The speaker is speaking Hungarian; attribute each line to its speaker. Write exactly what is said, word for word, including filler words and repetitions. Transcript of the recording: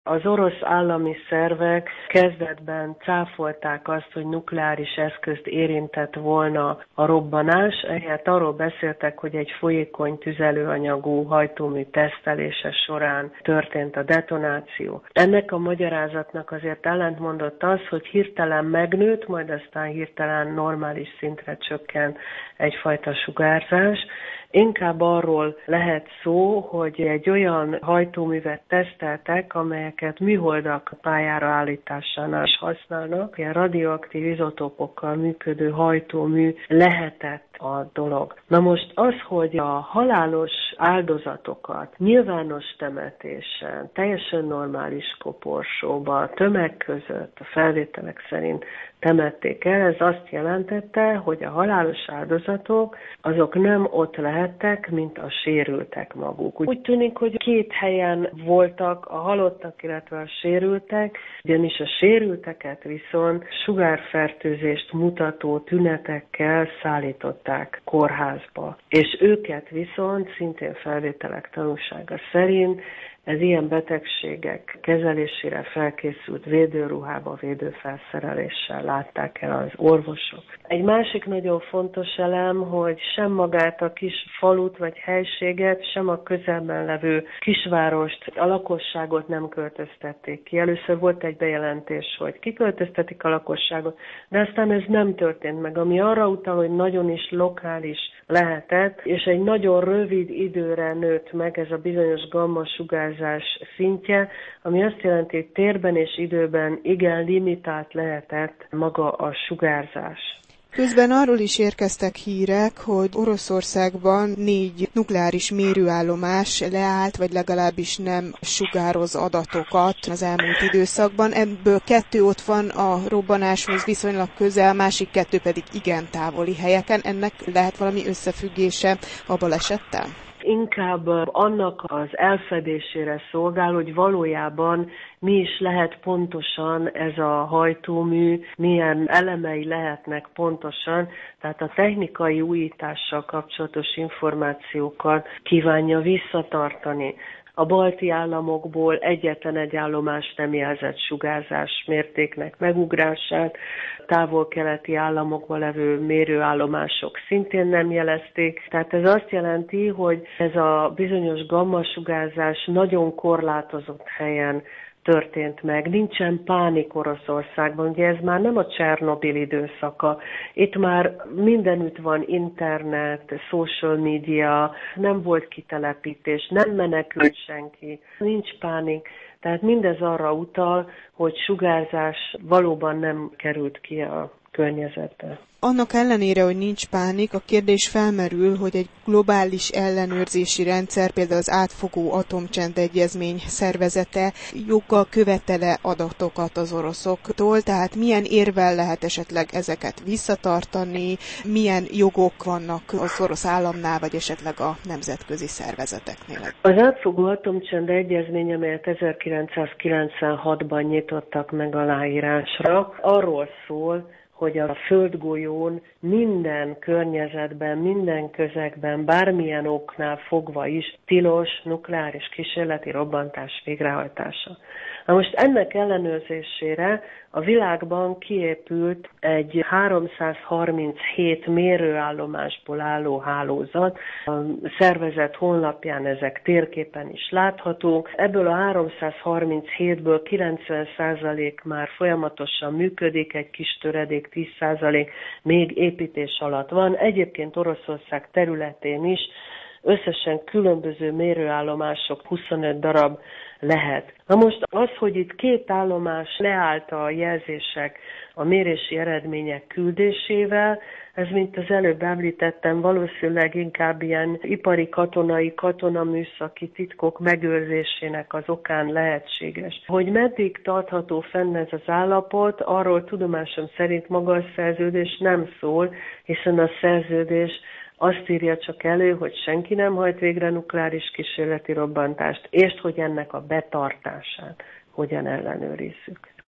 Speaker 1: Az orosz állami szervek kezdetben cáfolták azt, hogy nukleáris eszközt érintett volna a robbanás, ehelyett arról beszéltek, hogy egy folyékony tüzelőanyagú hajtómű tesztelése során történt a detonáció. Ennek a magyarázatnak azért ellentmondott az, hogy hirtelen megnőtt, majd aztán hirtelen normális szintre csökkent egyfajta sugárzás. Inkább arról lehet szó, hogy egy olyan hajtóművet teszteltek, amelyeket műholdak pályára állításánál is használnak. Ilyen radioaktív izotópokkal működő hajtómű lehetett a dolog. Na most az, hogy a halálos áldozatokat nyilvános temetésen, teljesen normális koporsóba, tömeg között, a felvételek szerint temették el, ez azt jelentette, hogy a halálos áldozatok azok nem ott lehettek, mint a sérültek maguk. Úgy tűnik, hogy két helyen voltak a halottak, illetve a sérültek, ugyanis a sérülteket viszont sugárfertőzést mutató tünetekkel szállították kórházba. És őket viszont szintén felvételek tanúsága szerint ez ilyen betegségek kezelésére felkészült védőruhába, védőfelszereléssel látták el az orvosok. Egy másik nagyon fontos elem, hogy sem magát a kis falut vagy helységet, sem a közelben levő kisvárost, a lakosságot nem költöztették ki. Először volt egy bejelentés, hogy kiköltöztetik a lakosságot, de aztán ez nem történt meg, ami arra utal, hogy nagyon is lokális lehetett, és egy nagyon rövid időre nőtt meg ez a bizonyos gamma-sugárzás szintje, ami azt jelenti, hogy térben és időben igen limitált lehetett maga a sugárzás.
Speaker 2: Közben arról is érkeztek hírek, hogy Oroszországban négy nukleáris mérőállomás leállt, vagy legalábbis nem sugároz adatokat az elmúlt időszakban. Ebből kettő ott van a robbanáshoz viszonylag közel, másik kettő pedig igen távoli helyeken. Ennek lehet valami összefüggése a balesettel?
Speaker 1: Inkább annak az elfedésére szolgál, hogy valójában mi is lehet pontosan ez a hajtómű, milyen elemei lehetnek pontosan, tehát a technikai újítással kapcsolatos információkat kívánja visszatartani. A balti államokból egyetlen egy állomás nem jelzett sugárzás mértéknek megugrását, távol-keleti államokban levő mérőállomások szintén nem jelezték. Tehát ez azt jelenti, hogy ez a bizonyos gammasugárzás nagyon korlátozott helyen történt meg. Nincsen pánik Oroszországban, ugye ez már nem a Csernobil időszaka. Itt már mindenütt van internet, social media, nem volt kitelepítés, nem menekült senki, nincs pánik. Tehát mindez arra utal, hogy sugárzás valóban nem került ki a környezetbe.
Speaker 2: Annak ellenére, hogy nincs pánik, a kérdés felmerül, hogy egy globális ellenőrzési rendszer, például az átfogó atomcsendegyezmény szervezete joggal követele adatokat az oroszoktól, tehát milyen érvel lehet esetleg ezeket visszatartani, milyen jogok vannak az orosz államnál, vagy esetleg a nemzetközi szervezeteknél.
Speaker 1: Az átfogó atomcsendegyezmény, amelyet ezerkilencszázkilencvenhatban nyitottak meg aláírásra, arról szól, hogy a földgolyón minden környezetben, minden közegben, bármilyen oknál fogva is tilos nukleáris kísérleti robbantás végrehajtása. Na most ennek ellenőrzésére a világban kiépült egy háromszázharminchét mérőállomásból álló hálózat. A szervezet honlapján ezek térképen is láthatók. Ebből a háromszázharminchettből kilencven százalék már folyamatosan működik, egy kis töredék tíz százalék még építés alatt van. Egyébként Oroszország területén is összesen különböző mérőállomások huszonöt darab lehet. Na most az, hogy itt két állomás leállt a jelzések a mérési eredmények küldésével, ez, mint az előbb említettem, valószínűleg inkább ilyen ipari, katonai, katonaműszaki titkok megőrzésének az okán lehetséges. Hogy meddig tartható fenn ez az állapot, arról tudomásom szerint maga a szerződés nem szól, hiszen a szerződés azt írja csak elő, hogy senki nem hajt végre nukleáris kísérleti robbantást, és hogy ennek a betartását hogyan ellenőrizzük.